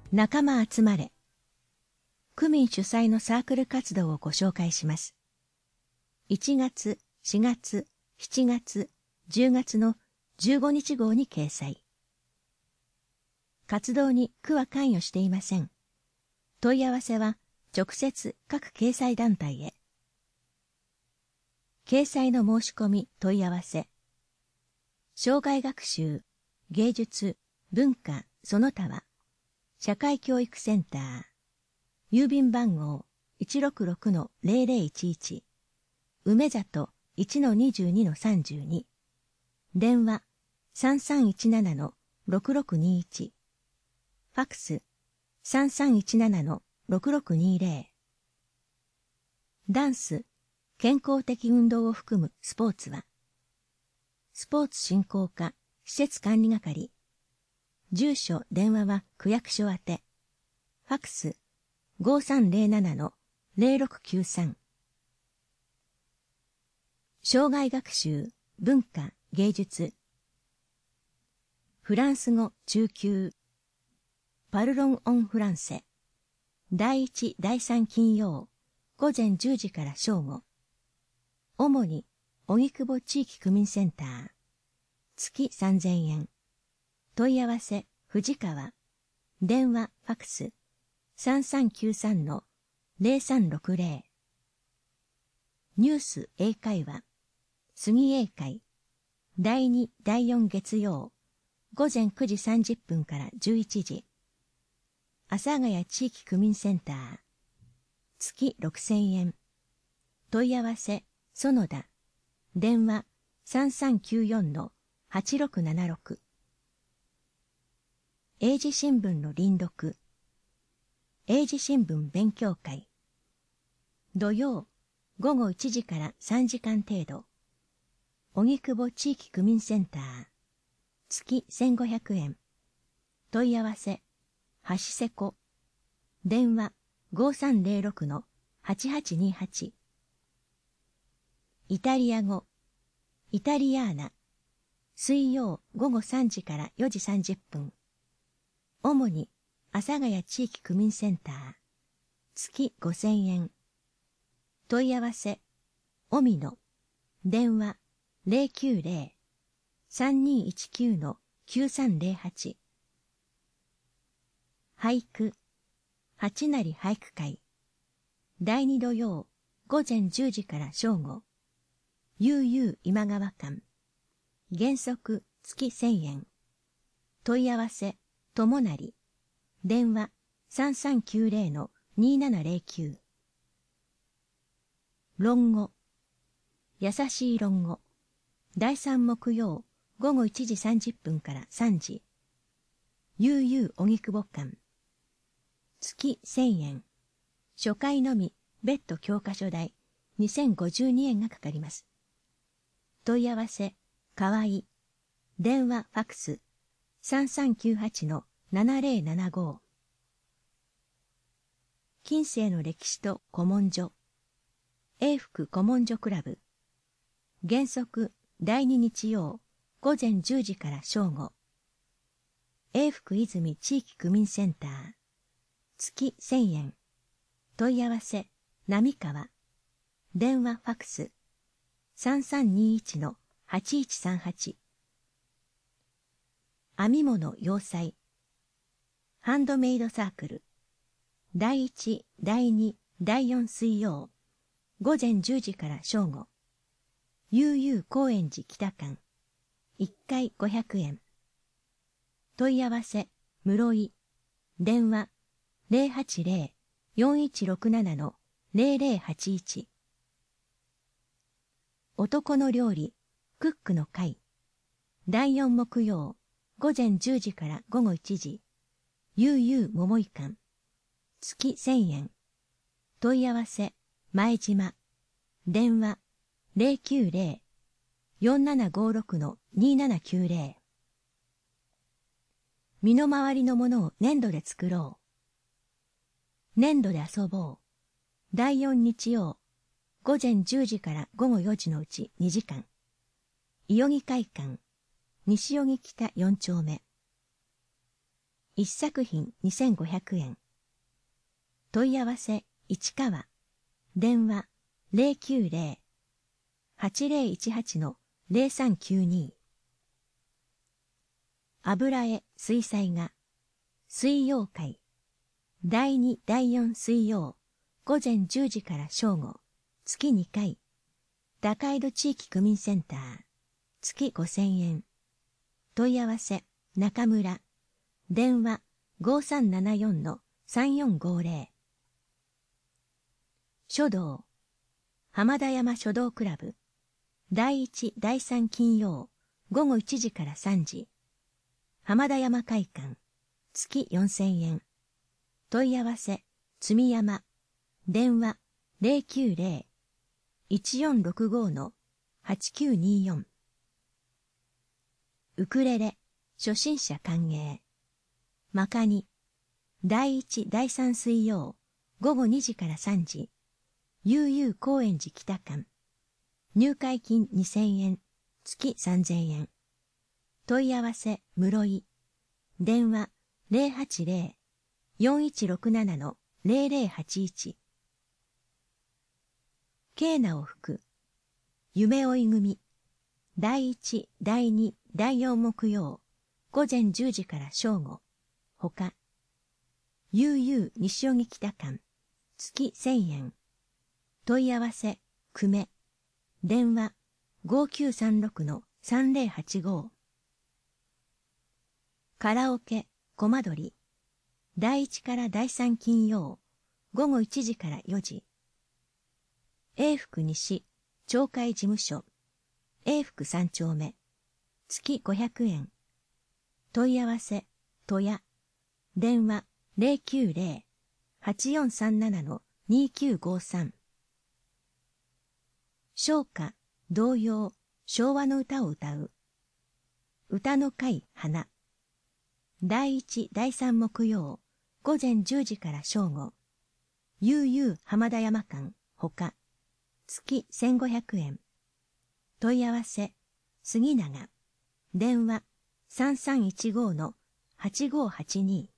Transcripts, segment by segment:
仲間集まれ。区民主催のサークル活動をご紹介します。1月、4月、7月、10月の15日号に掲載。活動に区は関与していません。問い合わせは直接各掲載団体へ。掲載の申し込み問い合わせ。障害学習、芸術、文化、その他は、社会教育センター、郵便番号 166-0011、梅里 1-22-32、電話 3317-6621、ファクス 3317-6620。ダンス、健康的運動を含むスポーツは、スポーツ振興課、施設管理係、住所、電話は区役所宛て、ファクス 5307-0693。障害学習、文化、芸術、フランス語中級、パルロン・オン・フランセ、第1、第3金曜、午前10時から正午。主に、荻窪地域区民センター。月3000円。問い合わせ、藤川。電話、ファクス。3393-0360。ニュース英会話。杉英会。第2、第4月曜。午前9時30分から11時。阿佐ヶ谷地域区民センター。月6000円。問い合わせ、園田。電話、3394-8676。英字新聞の輪読。英字新聞勉強会。土曜、午後1時から3時間程度。荻窪地域区民センター。月1500円。問い合わせ、橋瀬子。電話 5306-8828。イタリア語、イタリアーナ。水曜午後3時から4時30分。主に、阿佐ヶ谷地域区民センター。月5000円。問い合わせ、おみの。電話 090-3219-9308。俳句、八成俳句会。第2土曜、午前10時から正午。悠々今川館。原則月1000円。問い合わせ、友成。電話 3390-2709。論語。優しい論語。第3木曜、午後1時30分から3時。悠々荻窪館。月1000円。初回のみ、別途教科書代2052円がかかります。問い合わせ、かわい。電話、ファクス、3398-7075。近世の歴史と古文書。英福古文書クラブ。原則、第2日曜、午前10時から正午。英福泉地域区民センター。月1000円。問い合わせ、並川。電話、ファクス。3321-8138。編み物洋裁。ハンドメイドサークル。第1、第2、第4水曜。午前10時から正午。悠々高円寺北館。1回500円。問い合わせ、室井。電話、080-4167-0081。男の料理、クックの会。第4木曜、午前10時から午後1時。悠々桃井館。月1000円。問い合わせ、前島。電話、090-4756-2790。身の回りのものを粘土で作ろう。粘土で遊ぼう。第4日曜、午前10時から午後4時のうち2時間。伊予木会館、西荻北4丁目。 1作品2500円。問い合わせ市川。電話090-8018-0392。油絵水彩画。水曜会。第2、第4水曜。午前10時から正午。月2回。高井戸地域区民センター。月5000円。問い合わせ中村。電話5374-3450。書道。浜田山書道クラブ。第1、第3金曜。午後1時から3時。浜田山会館。月4000円。問い合わせ積山。電話090-1465-8924。ウクレレ初心者歓迎。まかに。第1、第3水曜。午後2時から3時。悠々高円寺北館。入会金2000円。月3000円。問い合わせ室井。電話080-4167-0081。慶直福。夢追い組。第1、第2、第4木曜。午前10時から正午。ほか。悠々西荻北館。月1000円。問い合わせ久米。電話5936-3085。カラオケコマドリ。第1から第3金曜。午後1時から4時。永福西町会事務所。永福3丁目。月500円。問い合わせ戸谷。電話090-8437-2953。唱歌童謡昭和の歌を歌う。歌の会花。第1、第3木曜。午前10時から正午。悠々浜田山館ほか。月1500円。問い合わせ杉永。電話3315-8582。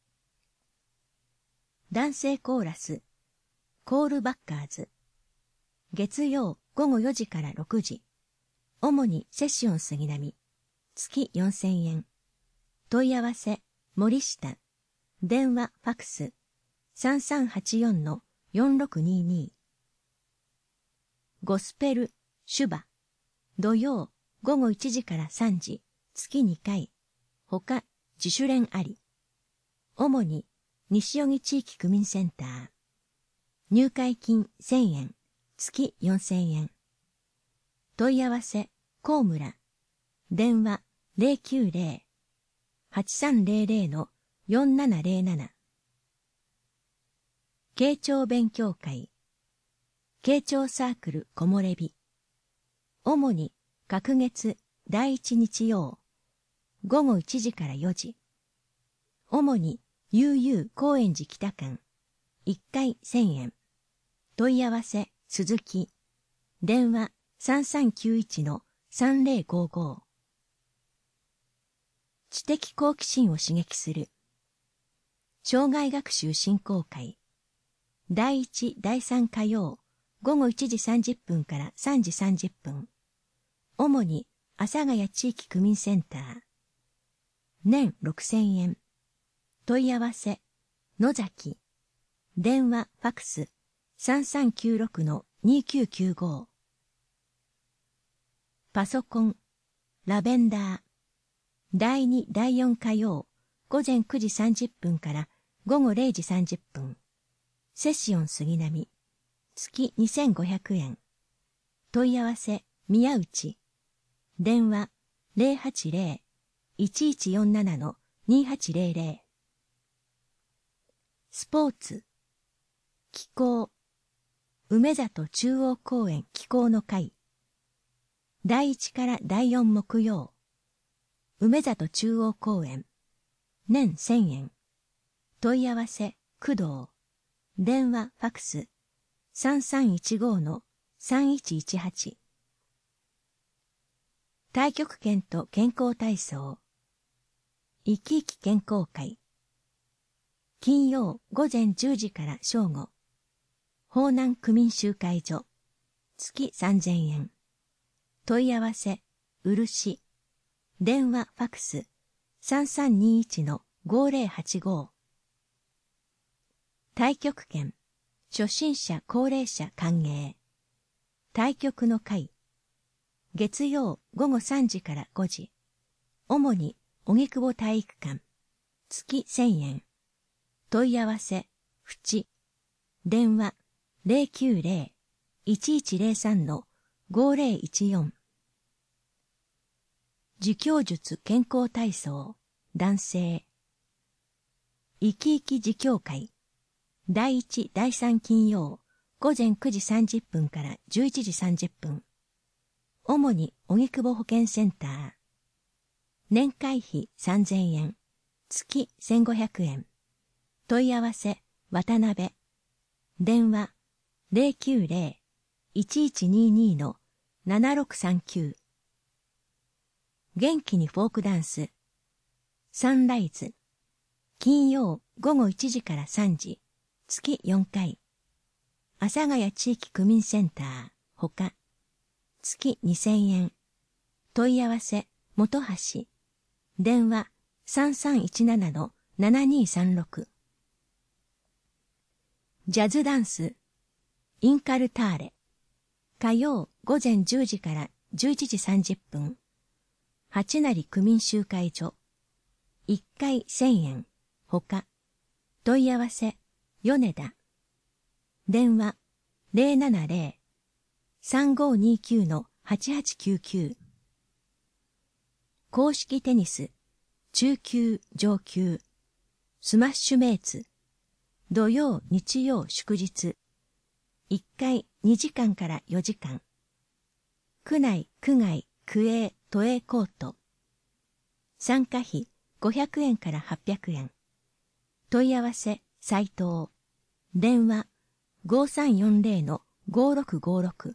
男性コーラスコールバッカーズ。月曜午後4時から6時。主にセッション杉並。月4000円。問い合わせ森下。電話ファクス 3384-4622。ゴスペルシュバ。土曜午後1時から3時。月2回。ほか自主練あり。主に西荻地域区民センター。入会金1000円。月4000円。問い合わせ高村。電話090-8300-4707。慶長勉強会。慶長サークル木漏れ日。主に隔月第1日曜。午後1時から4時。主に悠々高円寺北館。1回1000円。問い合わせ鈴木。電話3391-3055。知的好奇心を刺激する。生涯学習振興会。第1、第3火曜。午後1時30分から3時30分。主に阿佐ヶ谷地域区民センター。年6000円。問い合わせ野崎。電話ファクス3396-2995。パソコンラベンダー。第2、第4火曜。午前9時30分から午後0時30分。セッション杉並。月2500円。問い合わせ宮内。電話080-1147-2800。スポーツ気候梅里中央公園気候の会。第1から第4木曜。梅里中央公園。年1000円。問い合わせ工藤。電話ファクス3315-3118。太極拳と健康体操。生き生き健康会。 金曜午前10時から正午。方南区民集会所。月3000円。問い合わせ、漆。電話ファクス。3321-5085。太極拳。初心者高齢者歓迎。太極の会。月曜午後3時から5時。主に荻窪体育館。月1000円。問い合わせ、淵。電話、090-1103-5014。自供術健康体操。男性。生き生き自供会。第1、第3金曜、午前9時30分から11時30分。主に荻窪保健センター。年会費3000円。月1500円。問い合わせ、渡辺。電話、090-1122-7639。元気にフォークダンス。サンライズ。金曜午後1時から3時。月4回。阿佐ヶ谷地域区民センター、ほか。月2000円。問い合わせ、本橋。電話、3317-7236。ジャズダンス、インカルターレ。火曜午前10時から11時30分。八成区民集会所。1回1000円。ほか。問い合わせ、米田。電話、070-3529-8899。公式テニス、中級、上級。スマッシュメイツ。土曜、日曜、祝日。1回2時間から4時間。区内、区外、区営、都営コート。参加費500円から800円。問い合わせ、斉藤。電話、5340-5656。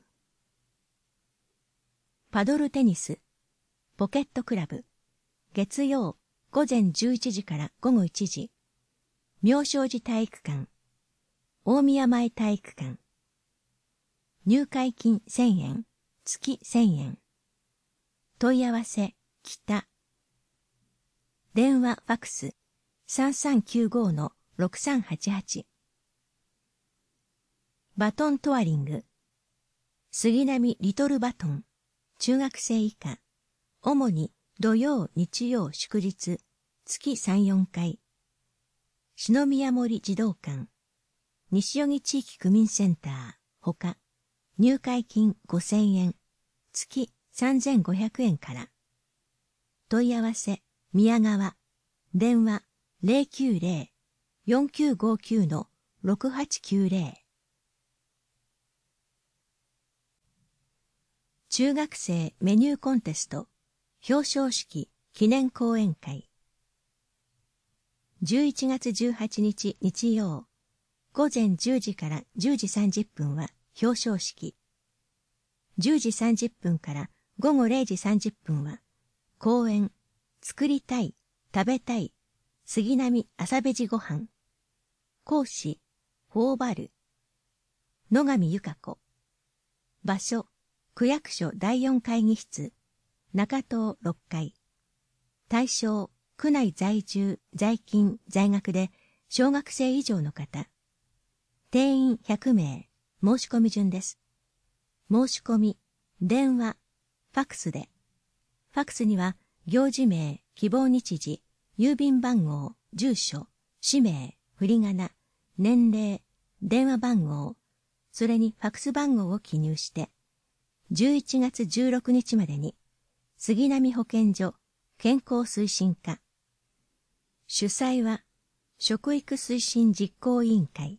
パドルテニス、ポケットクラブ。月曜、午前11時から午後1時。妙正寺体育館。大宮前体育館。入会金1000円、月1000円。問い合わせ、北。電話ファクス、3395-6388。バトントワリング。杉並リトルバトン。中学生以下。主に土曜、日曜、祝日。月3、4回。篠宮森児童館。西荻地域区民センター。ほか。入会金5000円。月3500円から。問い合わせ、宮川。電話、090-4959-6890。中学生メニューコンテスト、表彰式、記念講演会。11月18日日曜、午前10時から10時30分は表彰式。10時30分から午後0時30分は、講演、作りたい、食べたい、杉並朝べじごはん。講師、頬張る。野上由香子。場所、区役所第4会議室、中東6階。対象、区内在住、在勤、在学で小学生以上の方。定員100名、申し込み順です。申し込み、電話、ファクスで。ファクスには、行事名、希望日時、郵便番号、住所、氏名、振り仮名、年齢、電話番号、それにファクス番号を記入して、11月16日までに、杉並保健所健康推進課。主催は、食育推進実行委員会。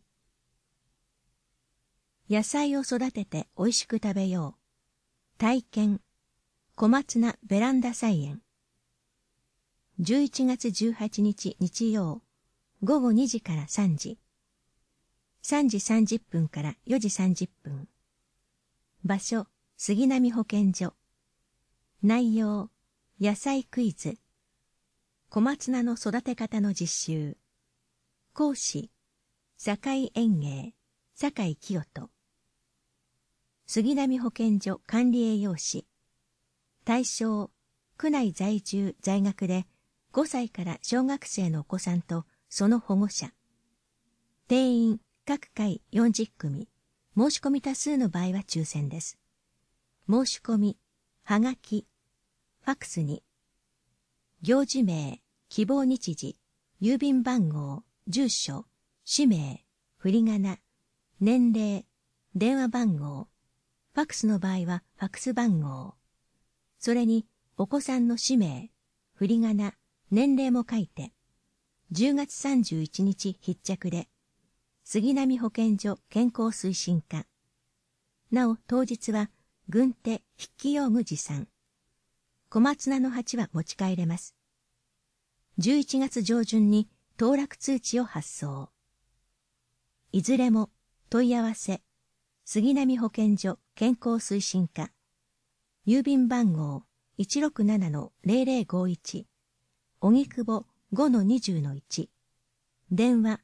野菜を育てて美味しく食べよう。体験、小松菜ベランダ菜園。11月18日日曜、午後2時から3時。3時30分から4時30分。場所、杉並保健所。内容、野菜クイズ。小松菜の育て方の実習。 講師、堺園芸、堺清人。杉並保健所管理栄養士。対象、区内在住在学で5歳から小学生のお子さんとその保護者。定員各回40組。申し込み多数の場合は抽選です。申し込み、はがき、ファックスに、行事名、希望日時、郵便番号、住所、氏名、振り仮名、年齢、電話番号、ファックスの場合はファックス番号、それにお子さんの氏名、振り仮名、年齢も書いて、10月31日必着で、杉並保健所健康推進課。なお当日は軍手筆記用具持参。小松菜の鉢は持ち帰れます。11月上旬に当落通知を発送。いずれも問い合わせ、杉並保健所健康推進課。郵便番号 167-0051。荻窪 5-20-1。電話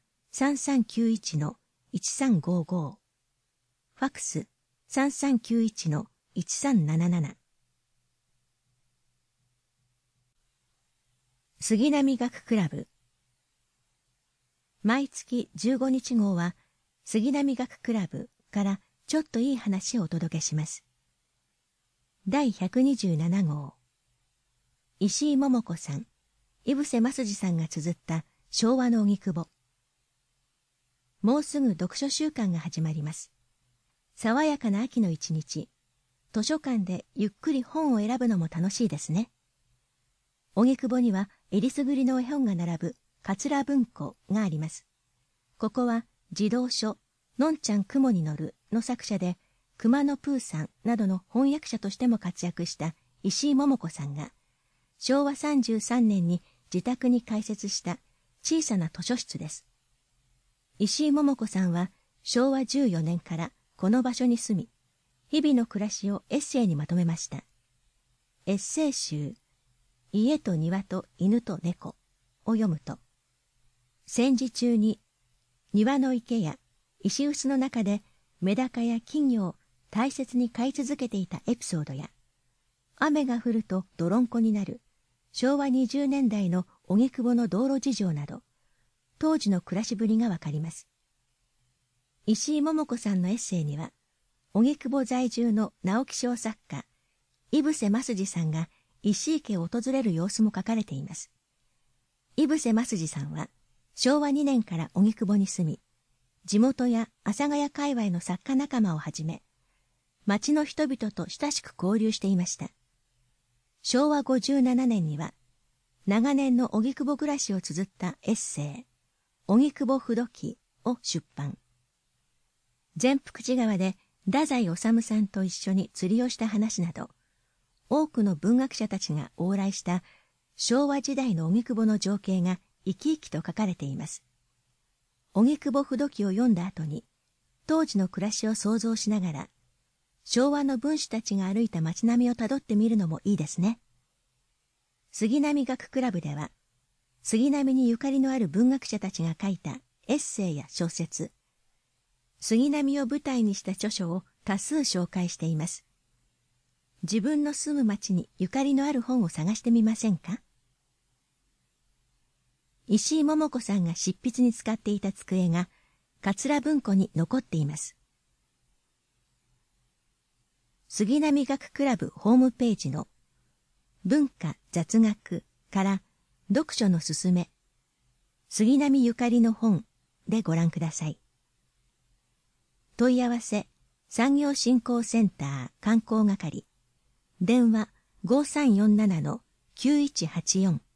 3391-1355。ファックス 3391-1377。杉並学クラブ。毎月15日号は杉並学クラブからちょっといい話をお届けします。第127号。石井桃子さん、井伏正治さんが綴った昭和の荻窪。もうすぐ読書週間が始まります。爽やかな秋の一日、図書館でゆっくり本を選ぶのも楽しいですね。荻窪にはえりすぐりの絵本が並ぶ桂文庫があります。ここは児童書のんちゃん雲に乗るの作者で、熊野プーさんなどの翻訳者としても活躍した石井桃子さんが、昭和33年に自宅に開設した小さな図書室です。石井桃子さんは昭和14年からこの場所に住み、日々の暮らしをエッセイにまとめました。エッセイ集、家と庭と犬と猫を読むと、戦時中に庭の池や石臼の中でメダカや金魚を大切に飼い続けていたエピソードや、雨が降ると泥んこになる昭和20年代の荻窪の道路事情など、当時の暮らしぶりがわかります。石井桃子さんのエッセイには、荻窪在住の直木賞作家、井伏正治さんが石井家を訪れる様子も書かれています。井伏正治さんは、昭和2年から荻窪に住み、地元や阿佐ヶ谷界隈の作家仲間をはじめ、町の人々と親しく交流していました。昭和57年には、長年の荻窪暮らしを綴ったエッセイ、荻窪風土記を出版。善福寺川で太宰治さんと一緒に釣りをした話など、多くの文学者たちが往来した昭和時代の荻窪の情景が生き生きと書かれています。荻窪風土記を読んだ後に、当時の暮らしを想像しながら、昭和の文士たちが歩いた街並みをたどってみるのもいいですね。杉並学クラブでは、杉並にゆかりのある文学者たちが書いたエッセイや小説、杉並を舞台にした著書を多数紹介しています。自分の住む町にゆかりのある本を探してみませんか？石井桃子さんが執筆に使っていた机が桂文庫に残っています。杉並学クラブホームページの文化雑学から読書のすすめ、杉並ゆかりの本でご覧ください。問い合わせ、産業振興センター観光係、電話 5347-9184